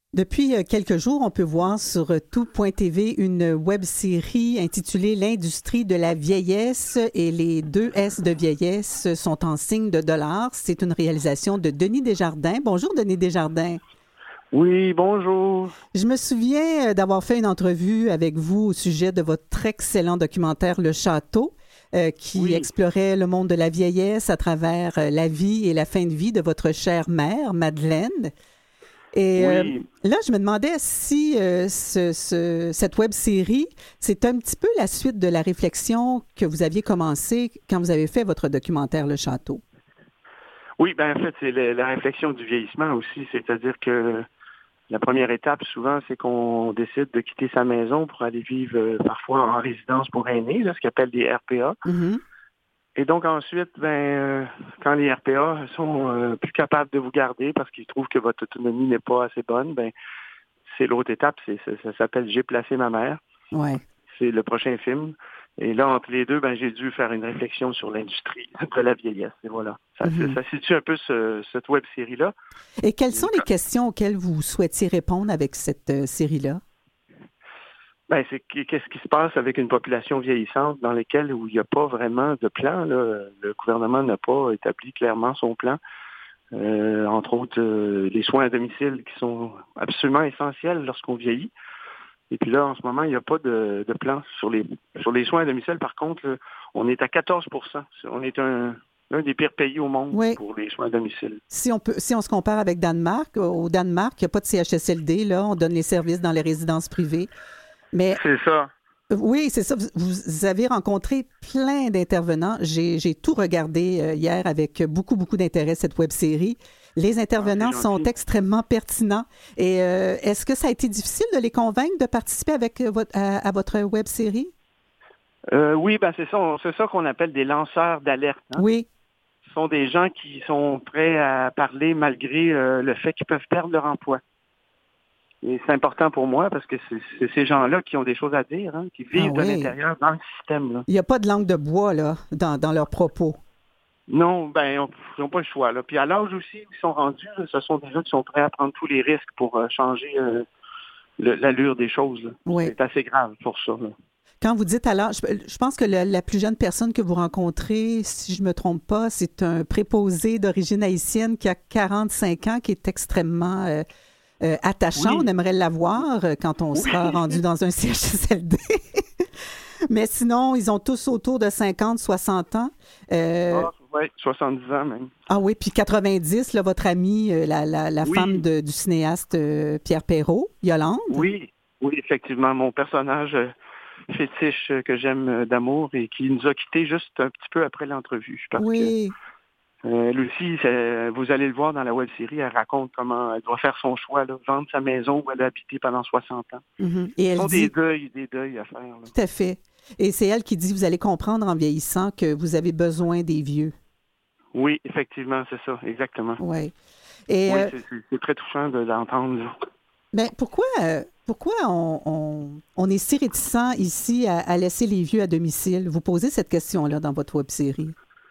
Depuis quelques jours, on peut voir sur tout.tv une web-série intitulée L'industrie de la vieillesse et les deux S de vieillesse sont en signe de $. C'est une réalisation de Denis Desjardins. Bonjour, Denis Desjardins. Oui, bonjour. Je me souviens d'avoir fait une entrevue avec vous au sujet de votre excellent documentaire Le Château, qui Oui, explorait le monde de la vieillesse à travers la vie et la fin de vie de votre chère mère, Madeleine. Et oui. là, je me demandais si cette web-série, c'est un petit peu la suite de la réflexion que vous aviez commencée quand vous avez fait votre documentaire Le Château. Oui, ben en fait, c'est la réflexion du vieillissement aussi. C'est-à-dire que la première étape, souvent, c'est qu'on décide de quitter sa maison pour aller vivre parfois en résidence pour aînés, là, ce qu'on appelle des RPA. Mhm. Et donc ensuite, quand les RPA sont plus capables de vous garder parce qu'ils trouvent que votre autonomie n'est pas assez bonne, ben c'est l'autre étape. Ça s'appelle J'ai placé ma mère. Ouais. C'est le prochain film. Et là, entre les deux, j'ai dû faire une réflexion sur l'industrie de la vieillesse. Et voilà. Mhm. Ça situe un peu cette web-série-là. Et quelles sont Et les questions auxquelles vous souhaitiez répondre avec cette série-là? c'est qu'est-ce qui se passe avec une population vieillissante dans laquelle où il n'y a pas vraiment de plan, là. Le gouvernement n'a pas établi clairement son plan. Entre autres, les soins à domicile qui sont absolument essentiels lorsqu'on vieillit. Et puis là, en ce moment, il n'y a pas de plan sur les soins à domicile. Par contre, là, on est à 14%. On est un des pires pays au monde Oui. pour les soins à domicile. Si on se compare avec Danemark, au Danemark, il n'y a pas de CHSLD, là, on donne les services dans les résidences privées. Mais C'est ça. oui, c'est ça. Vous avez rencontré plein d'intervenants. J'ai tout regardé hier avec beaucoup, beaucoup d'intérêt, cette web-série. Les Ah, c'est intervenants sont gentil. extrêmement pertinents. Et est-ce que ça a été difficile de les convaincre de participer avec à votre web-série? Oui, c'est ça qu'on appelle des lanceurs d'alerte, hein. Oui. Ce sont des gens qui sont prêts à parler malgré le fait qu'ils peuvent perdre leur emploi. Et c'est important pour moi parce que c'est ces gens-là qui ont des choses à dire, hein, qui Ah vivent de oui. l'intérieur dans le système, là. Il n'y a pas de langue de bois, là, dans leurs propos. Non, ils n'ont pas le choix, là. Puis à l'âge aussi où ils sont rendus, là, ce sont des gens qui sont prêts à prendre tous les risques pour changer l'allure des choses, là. Oui. C'est assez grave pour ça, là. Quand vous dites alors, je pense que la plus jeune personne que vous rencontrez, si je ne me trompe pas, c'est un préposé d'origine haïtienne qui a 45 ans, qui est extrêmement attachant. On Oui, aimerait l'avoir quand on oui. sera rendu dans un CHSLD. Mais sinon, ils ont tous autour de 50, 60 ans. Ah, ouais, 70 ans même. Ah oui, puis 90, là, votre amie, la femme Oui, du cinéaste Pierre Perrault, Yolande. oui, oui, effectivement. Mon personnage fétiche que j'aime d'amour et qui nous a quittés juste un petit peu après l'entrevue parce que Oui. elle aussi, vous allez le voir dans la web série, elle raconte comment elle doit faire son choix, là, vendre sa maison où elle a habité pendant 60 ans. Mhm. Et Ce elle sont dit, des deuils à faire, là. tout à fait. Et c'est elle qui dit, vous allez comprendre en vieillissant que vous avez besoin des vieux. Oui, effectivement, c'est ça, exactement. Oui. Et Oui, c'est très touchant de l'entendre, là. ben, pourquoi on est si réticent ici à laisser les vieux à domicile? Vous posez cette question-là dans votre web-série.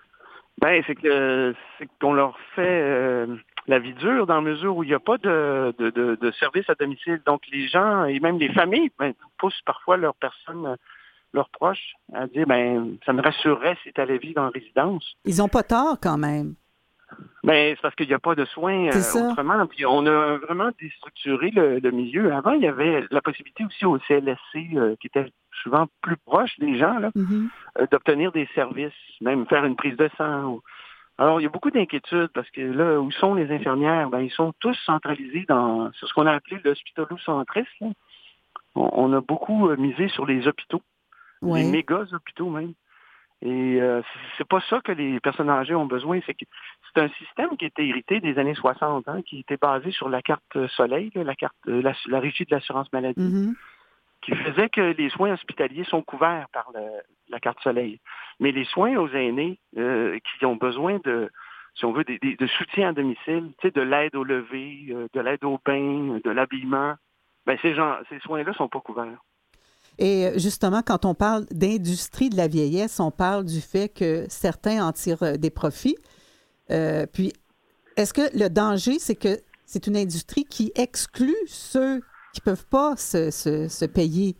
C'est qu'on leur fait la vie dure dans la mesure où il n'y a pas de service à domicile. Donc les gens et même les familles poussent parfois leurs personnes, leurs proches à dire ça me rassurerait si tu allais vivre en résidence. Ils n'ont pas tort quand même. C'est parce qu'il n'y a pas de soins C'est ça. autrement. Puis on a vraiment déstructuré le milieu. Avant, il y avait la possibilité aussi au CLSC, qui était souvent plus proche des gens, là, Mhm. d'obtenir des services, même faire une prise de sang. Alors, il y a beaucoup d'inquiétudes parce que là, où sont les infirmières? Ils sont tous centralisés sur ce qu'on a appelé l'hospitalocentrisme, là. On a beaucoup misé sur les hôpitaux, les Oui. méga hôpitaux même. Et c'est pas ça que les personnes âgées ont besoin. C'est un système qui était hérité des années 60, hein, qui était basé sur la carte Soleil, là, la carte, la régie de l'assurance maladie, Mhm. qui faisait que les soins hospitaliers sont couverts par la carte Soleil. Mais les soins aux aînés qui ont besoin si on veut, de soutien à domicile, tu sais, de l'aide au lever, de l'aide au bain, de l'habillement, ces soins-là sont pas couverts. Et justement, quand on parle d'industrie de la vieillesse, on parle du fait que certains en tirent des profits. Puis, est-ce que le danger, c'est que c'est une industrie qui exclut ceux qui ne peuvent pas se payer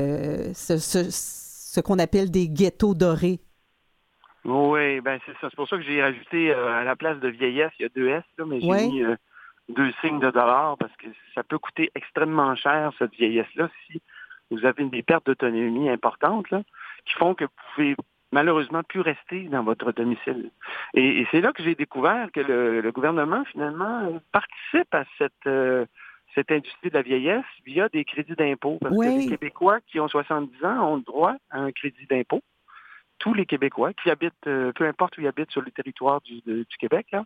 ce qu'on appelle des ghettos dorés. Oui, ben c'est ça. C'est pour ça que j'ai rajouté à la place de vieillesse, il y a 2 S, là, mais j'ai Oui. mis 2 signes de dollars parce que ça peut coûter extrêmement cher, cette vieillesse-là, si vous avez des pertes d'autonomie importantes là, qui font que vous pouvez malheureusement plus rester dans votre domicile. Et c'est là que j'ai découvert que le gouvernement, finalement, participe à cette industrie de la vieillesse via des crédits d'impôt. Parce que les Québécois qui ont 70 ans ont le droit à un crédit d'impôt. Tous les Québécois qui habitent, peu importe où ils habitent sur le territoire du Québec, là.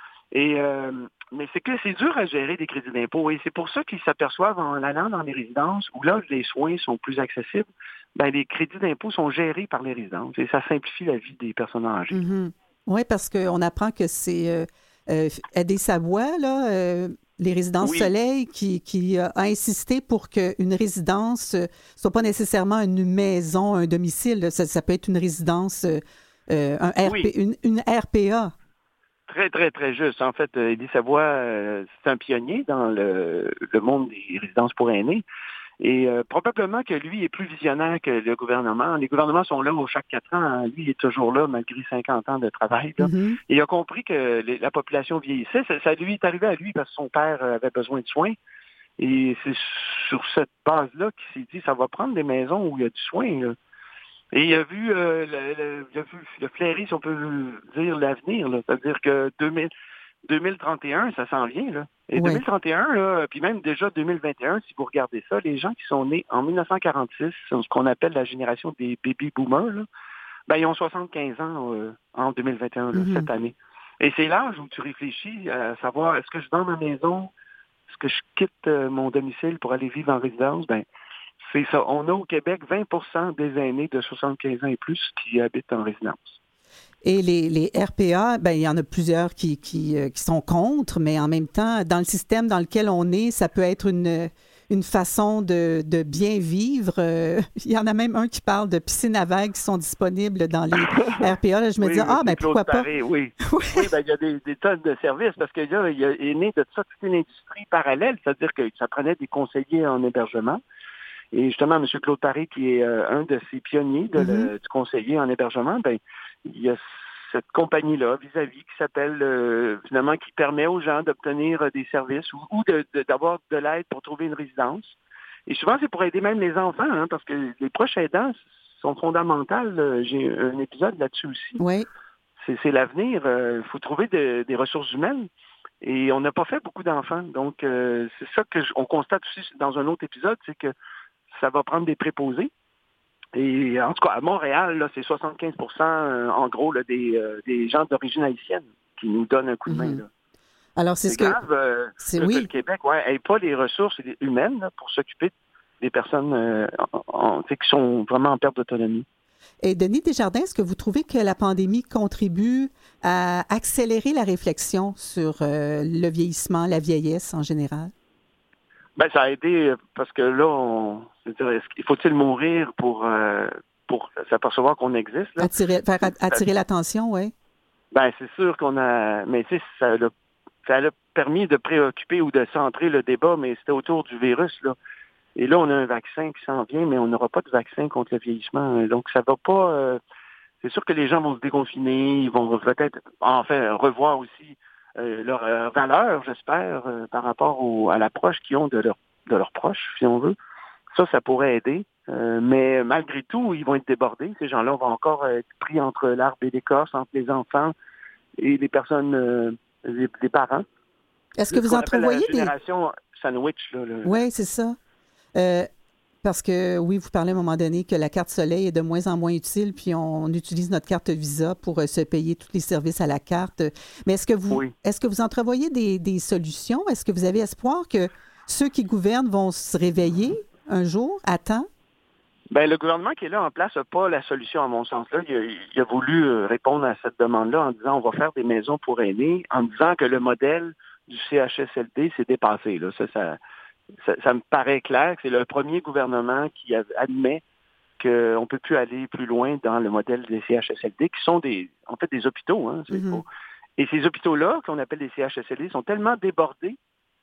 Mais c'est que c'est dur à gérer des crédits d'impôt et c'est pour ça qu'ils s'aperçoivent en allant dans les résidences où là les soins sont plus accessibles, ben les crédits d'impôt sont gérés par les résidences et ça simplifie la vie des personnes âgées. Mm-hmm. Oui, parce qu'on apprend que c'est Aidé Savoie, là, les résidences Soleil, qui a insisté pour qu'une résidence ne soit pas nécessairement une maison, un domicile. Ça peut être une résidence, une RPA. Très, très, très juste. En fait, Aidé Savoie, c'est un pionnier dans le monde des résidences pour aînés. Et probablement que lui est plus visionnaire que le gouvernement. Les gouvernements sont là chaque 4 ans. Lui, il est toujours là malgré 50 ans de travail. Là. Mm-hmm. Et il a compris que la population vieillissait. Ça lui est arrivé à lui parce que son père avait besoin de soins. Et c'est sur cette base-là qu'il s'est dit, ça va prendre des maisons où il y a du soin. Là. Et il a vu, le flairé, si on peut dire, l'avenir. Là. C'est-à-dire que 2031, ça s'en vient, là. Et 2031, là, puis même déjà 2021, si vous regardez ça, les gens qui sont nés en 1946, c'est ce qu'on appelle la génération des baby boomers, là, ben, ils ont 75 ans en 2021, là, cette année. Et c'est l'âge où tu réfléchis à savoir, est-ce que je dors dans ma maison? Est-ce que je quitte mon domicile pour aller vivre en résidence? Ben, c'est ça. On a au Québec 20% des aînés de 75 ans et plus qui habitent en résidence. Et les RPA, ben, il y en a plusieurs qui sont contre, mais en même temps, dans le système dans lequel on est, ça peut être une façon de bien vivre. Il y en a même un qui parle de piscines à vagues qui sont disponibles dans les RPA. Là, je me dis, ben pourquoi pas? Oui, ben, il y a des tonnes de services parce que là, il est né de ça toute une industrie parallèle, c'est-à-dire que ça prenait des conseillers en hébergement. Et justement, M. Claude Paré, qui est un de ces pionniers du conseiller en hébergement, ben, il y a cette compagnie-là, vis-à-vis, qui s'appelle, finalement, qui permet aux gens d'obtenir des services ou d'avoir de l'aide pour trouver une résidence. Et souvent, c'est pour aider même les enfants, hein, parce que les proches aidants sont fondamentaux. J'ai un épisode là-dessus aussi. Oui. C'est l'avenir. Il faut trouver des ressources humaines. Et on n'a pas fait beaucoup d'enfants. Donc, c'est ça qu'on constate aussi dans un autre épisode, c'est que ça va prendre des préposés. Et en tout cas, à Montréal, là, c'est 75% en gros là, des gens d'origine haïtienne qui nous donnent un coup de main. Là. Alors, c'est grave que le Québec n'ait pas les ressources humaines là, pour s'occuper des personnes qui sont vraiment en perte d'autonomie. Et Denis Desjardins, est-ce que vous trouvez que la pandémie contribue à accélérer la réflexion sur le vieillissement, la vieillesse en général? Ben, ça a aidé parce que là, il faut-il mourir pour s'apercevoir qu'on existe? Là? Attirer l'attention, oui. Ben, c'est sûr qu'on a... Mais tu sais, ça a permis de préoccuper ou de centrer le débat, mais c'était autour du virus, là. Et là, on a un vaccin qui s'en vient, mais on n'aura pas de vaccin contre le vieillissement. Donc, ça va pas... c'est sûr que les gens vont se déconfiner, ils vont peut-être, enfin, revoir aussi leur valeur, j'espère, par rapport à l'approche qu'ils ont de leurs proches, si on veut. Ça pourrait aider. Mais malgré tout, ils vont être débordés. Ces gens-là vont encore être pris entre l'arbre et l'écorce, entre les enfants et les personnes, les parents. Est-ce que vous entrevoyez la génération sandwich, là. Oui, c'est ça. Parce que, oui, vous parlez à un moment donné que la carte Soleil est de moins en moins utile, puis on utilise notre carte Visa pour se payer tous les services à la carte. Mais est-ce que vous entrevoyez des solutions? Est-ce que vous avez espoir que ceux qui gouvernent vont se réveiller un jour, à temps? Bien, le gouvernement qui est là en place n'a pas la solution, à mon sens. Là, il a voulu répondre à cette demande-là en disant on va faire des maisons pour aînés, en disant que le modèle du CHSLD s'est dépassé. Là. Ça me paraît clair que c'est le premier gouvernement qui admet qu'on ne peut plus aller plus loin dans le modèle des CHSLD, qui sont des hôpitaux. Hein, Et ces hôpitaux-là, qu'on appelle des CHSLD, sont tellement débordés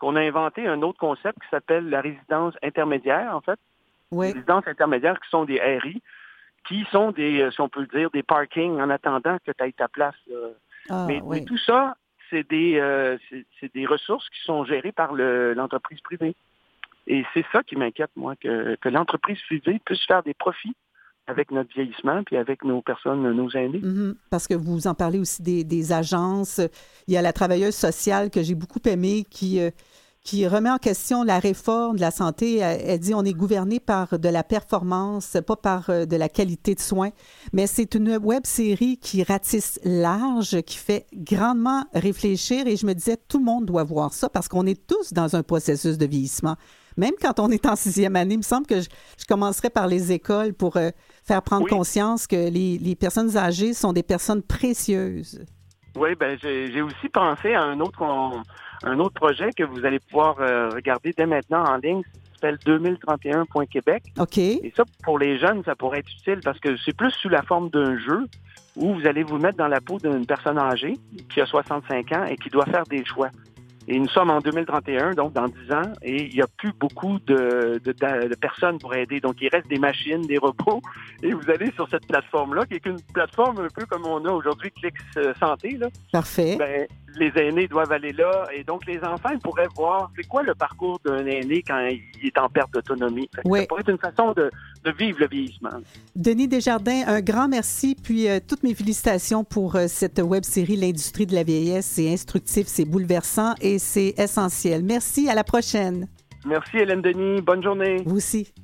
qu'on a inventé un autre concept qui s'appelle la résidence intermédiaire, en fait. Oui. Les résidences intermédiaires qui sont des RI, qui sont des, si on peut le dire, des parkings en attendant que tu ailles ta place. Mais tout ça, c'est des ressources qui sont gérées par l'entreprise privée. Et c'est ça qui m'inquiète, moi, que l'entreprise privée puisse faire des profits avec notre vieillissement puis avec nos personnes, nos aînés. Mm-hmm. Parce que vous en parlez aussi des agences. Il y a la travailleuse sociale que j'ai beaucoup aimée qui remet en question la réforme de la santé. Elle dit on est gouverné par de la performance, pas par de la qualité de soins. Mais c'est une web-série qui ratisse large, qui fait grandement réfléchir. Et je me disais, tout le monde doit voir ça parce qu'on est tous dans un processus de vieillissement. Même quand on est en 6e année, il me semble que je commencerai par les écoles pour faire prendre conscience que les personnes âgées sont des personnes précieuses. Oui, ben j'ai aussi pensé à un autre projet que vous allez pouvoir regarder dès maintenant en ligne. Ça s'appelle 2031.Québec. OK. Et ça, pour les jeunes, ça pourrait être utile parce que c'est plus sous la forme d'un jeu où vous allez vous mettre dans la peau d'une personne âgée qui a 65 ans et qui doit faire des choix. Et nous sommes en 2031, donc dans 10 ans, et il n'y a plus beaucoup de personnes pour aider. Donc, il reste des machines, des robots, et vous allez sur cette plateforme-là, qui est une plateforme un peu comme on a aujourd'hui, Clix Santé, là. Parfait. Ben, les aînés doivent aller là, et donc les enfants ils pourraient voir c'est quoi le parcours d'un aîné quand il est en perte d'autonomie. Ça pourrait être une façon de vivre le vieillissement. Denis Desjardins, un grand merci, puis toutes mes félicitations pour cette web-série L'industrie de la vieillesse. C'est instructif, c'est bouleversant et c'est essentiel. Merci, à la prochaine. Merci Hélène Denis, bonne journée. Vous aussi.